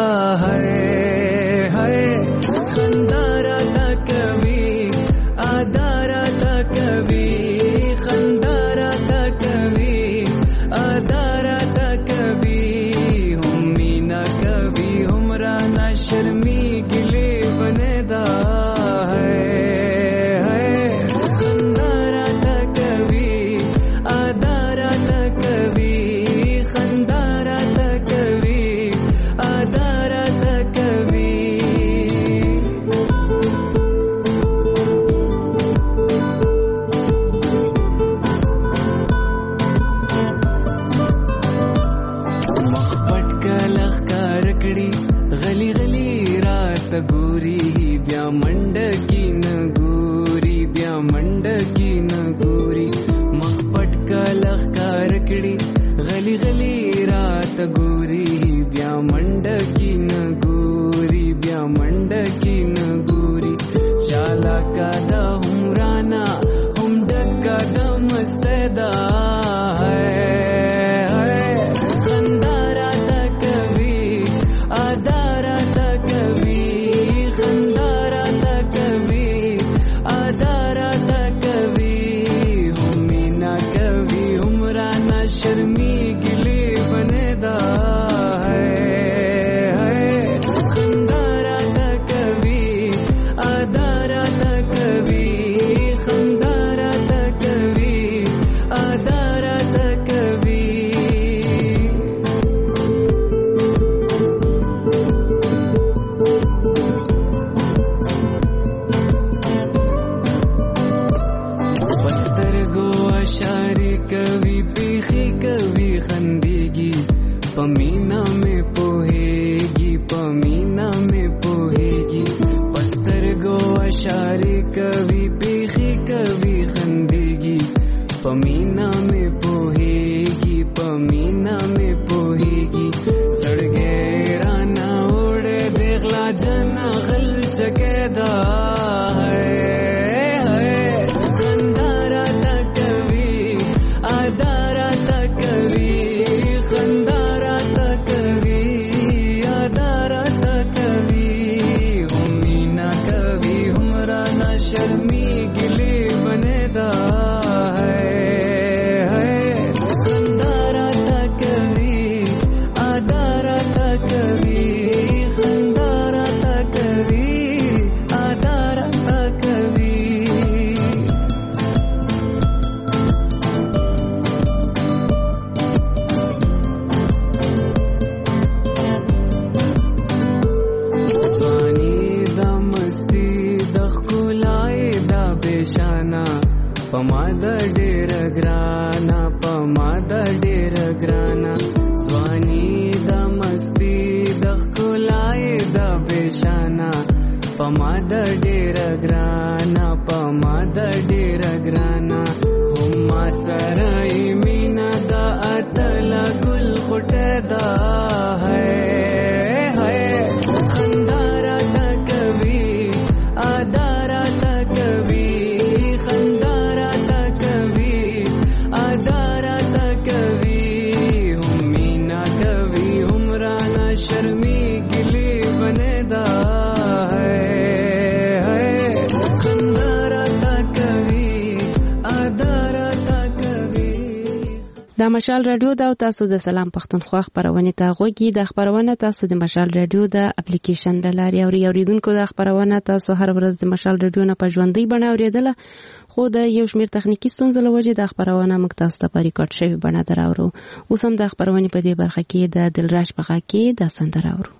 ہے ہے خندارا تکوی ادارا تکوی خندارا تکوی ادارا تکوی शर्मी गिले बनेदा है खंदारा तक कभी आदारा तक कभी खंदारा तक कभी आदारा तक कभी मखपट का लखका रकड़ी गली गली रात गोरी ब्या मंड की न गोरी ब्या मंड की न गोरी मखपट का लखका रकड़ी गली गली रात गोरी ब्या मंड की न गोरी ब्या मंड की न गोरी चाला का दा हमराना हम डक्का दा मस्तदा है शर्मी गिले बनेदा है खंदारा तक कभी आदारा तक कभी खंदारा तक कभी आदारा तक कभी बस्तर गो अशारी कभी पीखी कभी खंदेगी पमीना में पोहेगी पमीना में पोहेगी बस्तर गो अशारी कभी पीखी कभी खंदेगी पमीना में पोहेगी पमीना में पोहेगी सड़गे राना उड़े देखला जना गल चकेदा है खंदारा तक कभी आदारा तक कभी खंदारा तक कभी आदारा तक कभी हुमीना कभी हमरा ना शर्मी गिले बनेदा है د ډېر ګرانا پما د ډېر ګرانا ځواني د مستی د ښکلای د بشانا پما د ډېر ګرانا پما د ډېر ګرانا هم سره مینا د اتل ګل خټه دا ہے ہے خندارا تا کبھی ادارا تا کبھی خندارا تا کبھی ادارا تا کبھی هم مینا کبھی عمرانا شرمی گلی بنے دا د مشال رادیو د تاسو د سلام پښتونخوا خبرونه ته غوږی د خبرونه تاسو د مشال رادیو د اپلیکیشن د لارې او اوریدونکو د خبرونه تاسو هر ورځ د مشال رادیو نه په ژوندۍ بڼه اوریدله خو د یو شمېر تخنیکی ستونزې له وجې د خبرونه موږ تاسو ته په ریکارډ شوی بڼه دراوړو. اوس هم د خبرونه په دې برخه کې د دلراج په غږ کې د سندره اورو.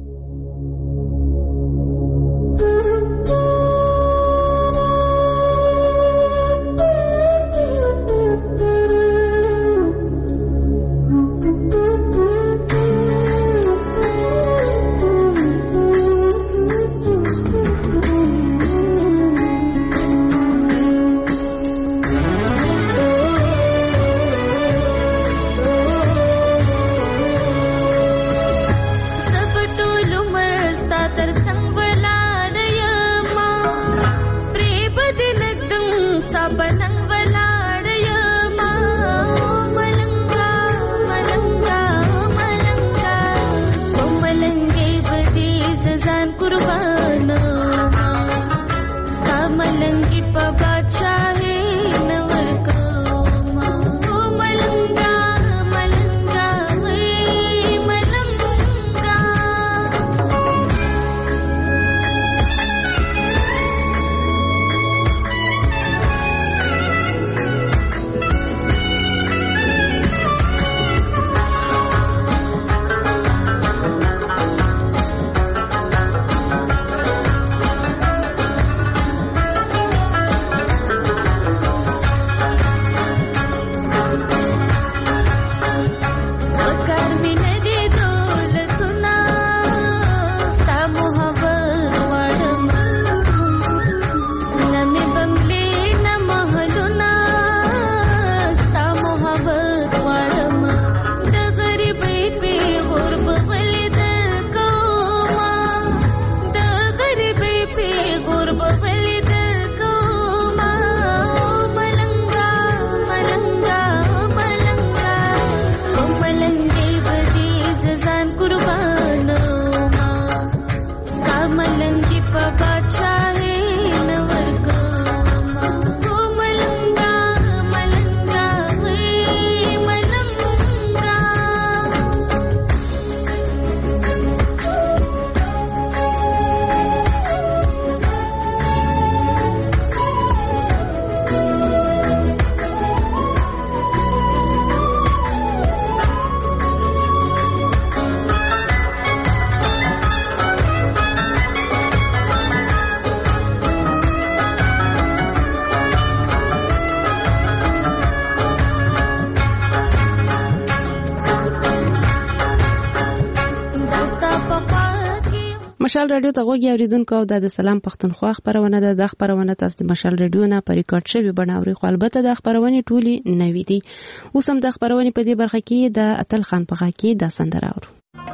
مشال رادیو ته غوږی اوریدونکو او د سلام پښتونخوا خبرونه ده. د خبرونه تاسو د مشال رادیو نه په ریکارډ شوی بڼه اورئ، خو البته د خبرونه ټولي نوې دي. اوس هم د خبرونه په دې برخه کې د اتل خان په غږ کې د سندره اورو.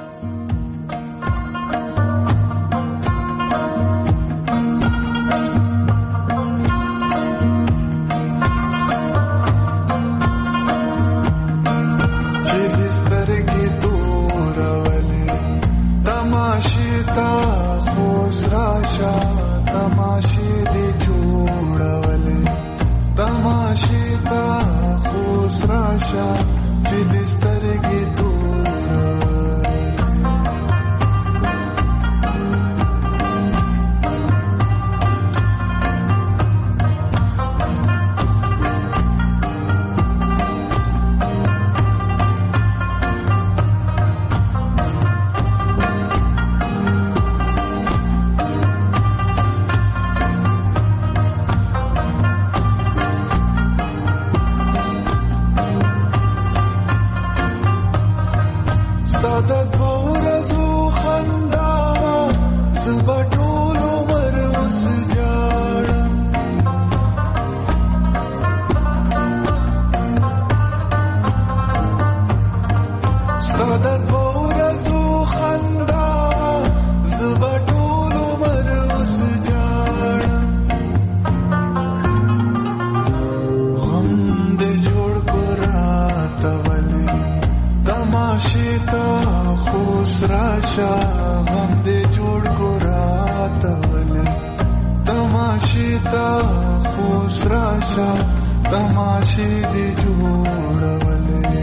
तमाशे दे जोड़वले तमाशे ता खुश राशा चिदिस्तर के ستادت بورزو خندا زبټولو مر وسجاړم ستادت بورزو خندا زبټولو مر وسجاړم غم دې جوړ کو راته ولې تماشې ته خوش راشه غم دې جوړ کو راته ولې تماشې ته خوش راشه تماشې دې جوړولې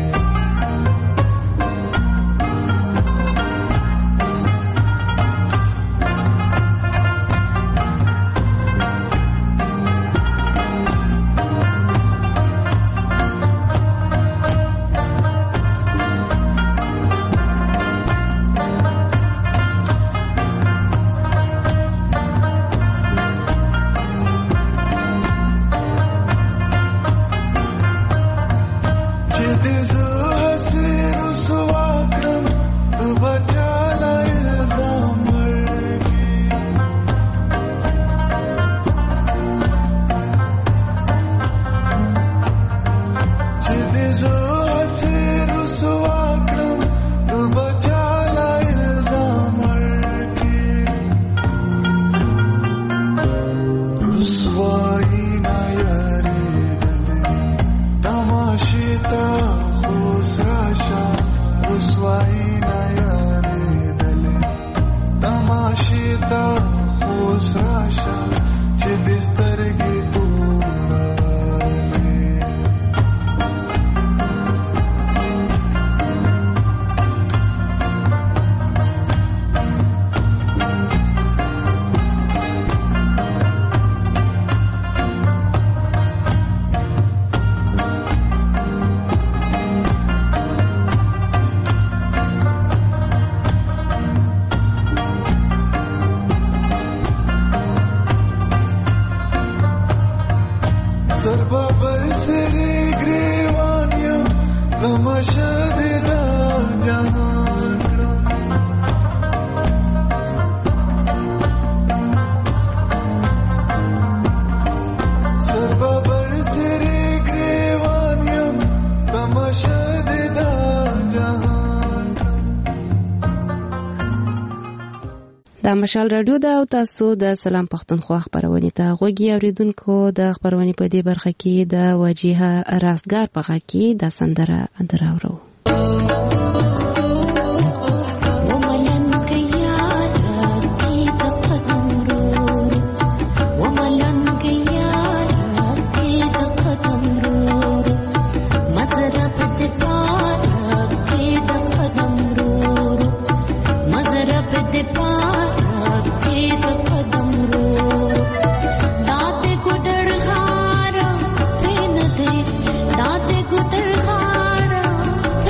د مشال رادیو دا او تاسو د سلام پښتونخوا خبرونه ته غوږی اوریدونکو د خبرونه په دې برخه کې د وجیه راستګار په غږ کې د سندره اندراورو दाते गुदर खारा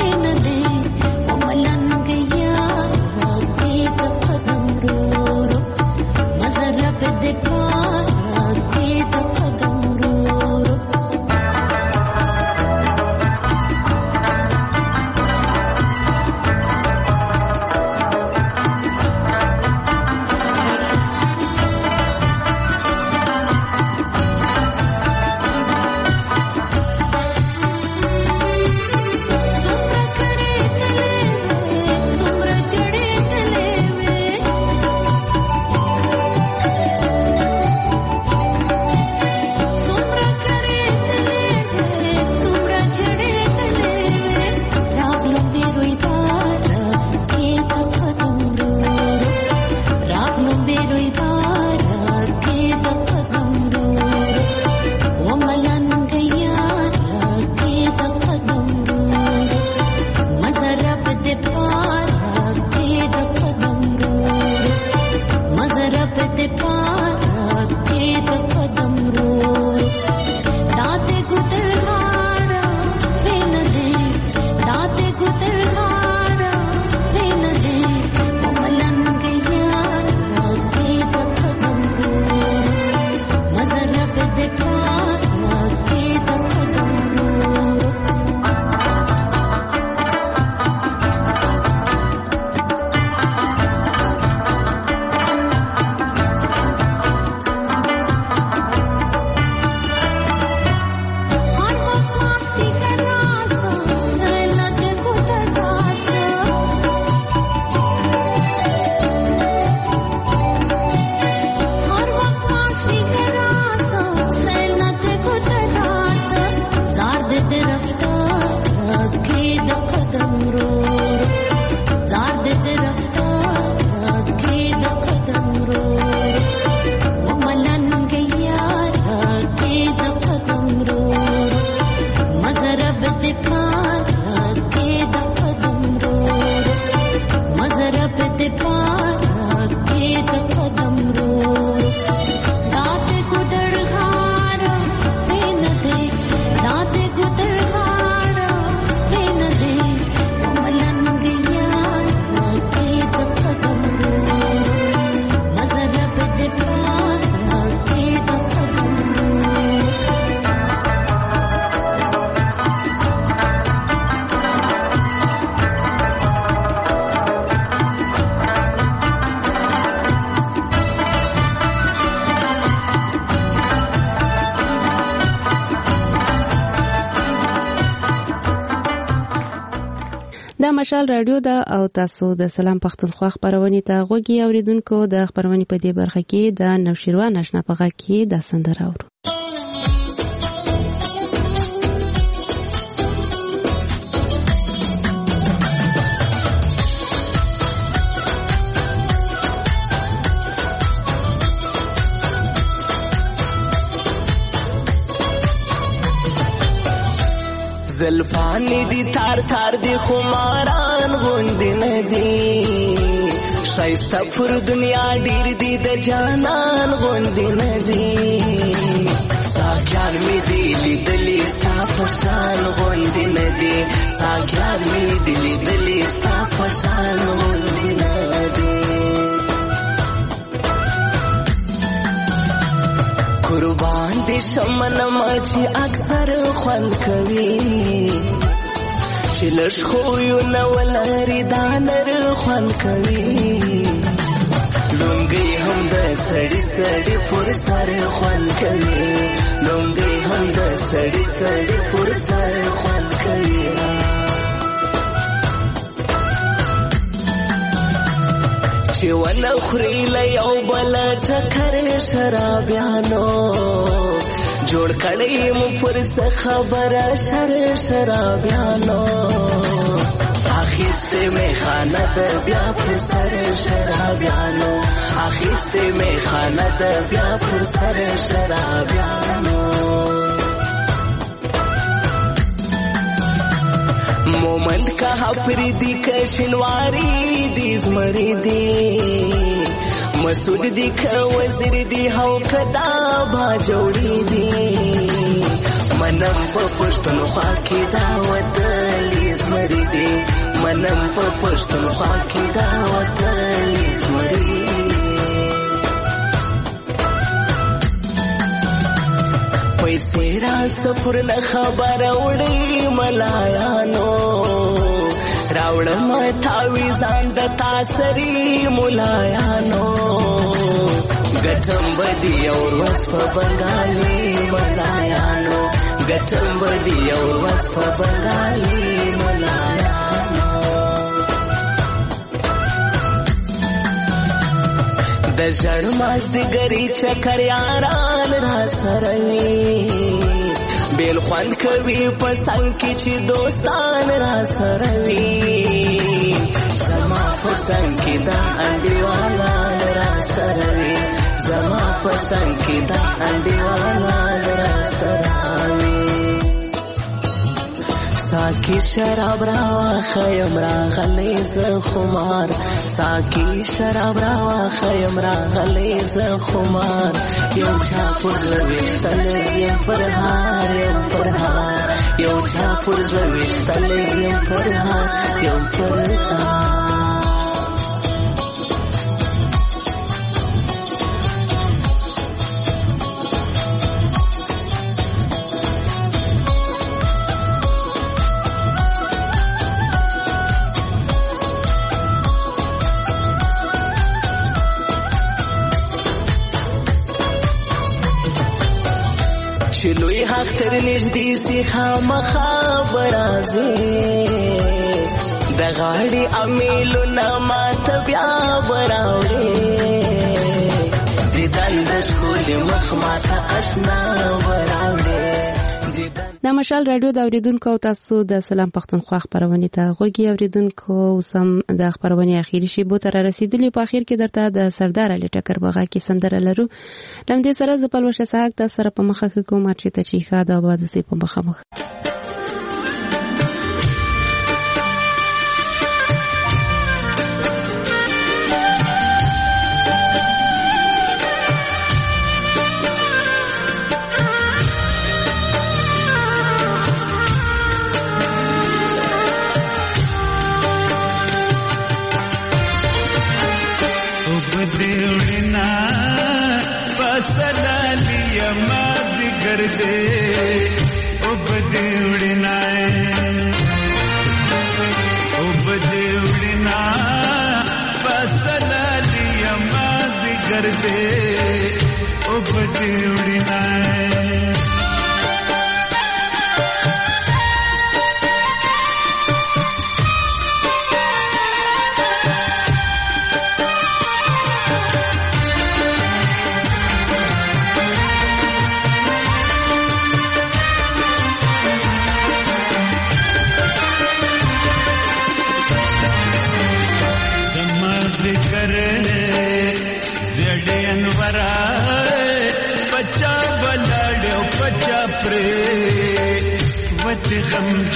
دا مشال رادیو دا او تاسو د سلام پښتونخوا خبرونه ته غوږی اوریدونکو د خبرونه په دې برخه کې د نوشیروان آشنا پغا کې د سندره اورو. زلفانی دی تار تار دی خماران غوند ندی شایسته پر دنیا ډیر دی د جانان غوند ندی ساګیان می دی لیدلی ستا پشان غوند ندی ساګیان می دی لیدلی ستا پشان غوند ندی قربان دی شمن مچی اکثر خوند کوي چې لږ خو یو نو لري دانر خوند کوي لونګي هم د سړی سړی پر سر خوند کوي لونګي هم د سړی سړی پر سر خوند کوي چې ونه خوري له یو بل ټکر شرابیانو جوړ کړی مو پر څه خبره شر شرابیانو اخیسته می خانه د بیا پر سر شرابیانو اخیسته می خانه د بیا پر سر شرابیانو مومند کا حفریدی کشنواری دیز مریدی مسعود دی که وزیر دی هاو کدا با جوڑی دی منم پا پشتن خواکی داوت لیز مریدی منم پا پشتن خواکی داوت لیز مریدی پیسې را سفر نه خبر وړي ملایانو راوړم تاوی ځان د تاسری ملایانو ګټم بدی اور وصف بنگالي ملایانو ګټم بدی اور وصف بنگالي ملایانو د ژړ ماز د ګری چکر یاران را سروي بیل خوند کوي په څنګ کې چې دوستان را سروي زما په څنګ کې دا انډیوالا را سروي زما په څنګ کې دا انډیوالا را سروي ساکی شراب راوا خیم راغلی ز خمار ساکی شراب راوا خیم راغلی ز خمار یو چا پر زویشتل یم پرهار یم پرهار یو چا پر زویشتل یم پرهار یم پرهار چلوی حق تر نږدې سي خامخا برازي د غاړې امیلو نه ماته بیا براوړې د دند ښکلې مخ ماته اشنا براوړې د مشال رادیو د اوریدونکو او تاسو د سلام پښتونخوا خبرونه ته غوږی اوریدونکو سم د خبرونه اخیری شی بو تر رسیدلی په اخر کې درته د سردار علي ټکر بغا کې سندره لرو لم دې سره ز پلوشه ساګ د سره په مخه کې کوم چې ته چی ښه دا آواز سي په مخه مخ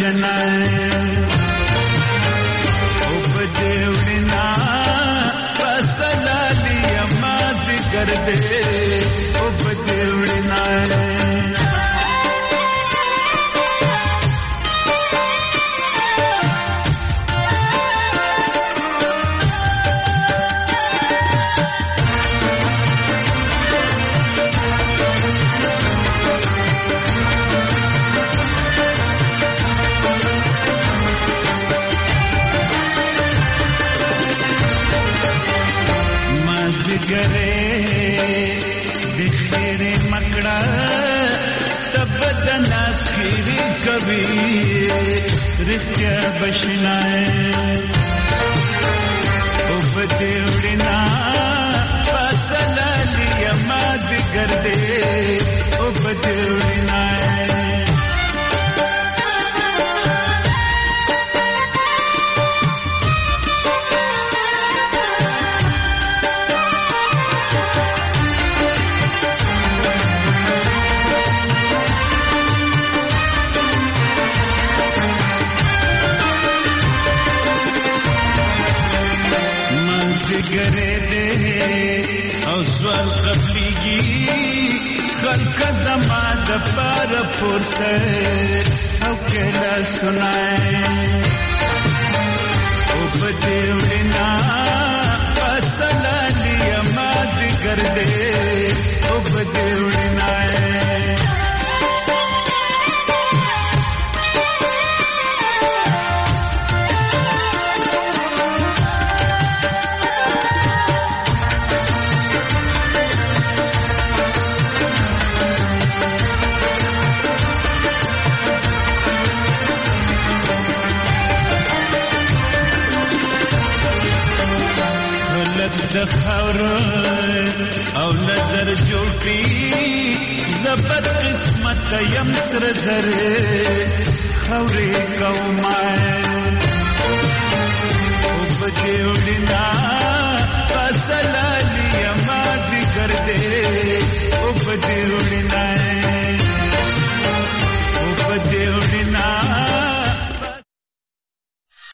بشنای او بدیوڑنا پسلالی امازی کرده او بدیوڑنا गरे दिखेरे मकड़ा तब दनास खीरी कभी रित्या बशनाए उबते उड़ना पासला लिया माद कर दे उबते उड़ना गरे दे और स्वर कबलीगी खल्क जमाद पर फुरते अकेला सुनाए उपदे उड़ना पसला लिया माद कर दे उपदे उड़ना दखावर او नजर जोटी जबत किस्मत यम सर धरे खौरे कौमाए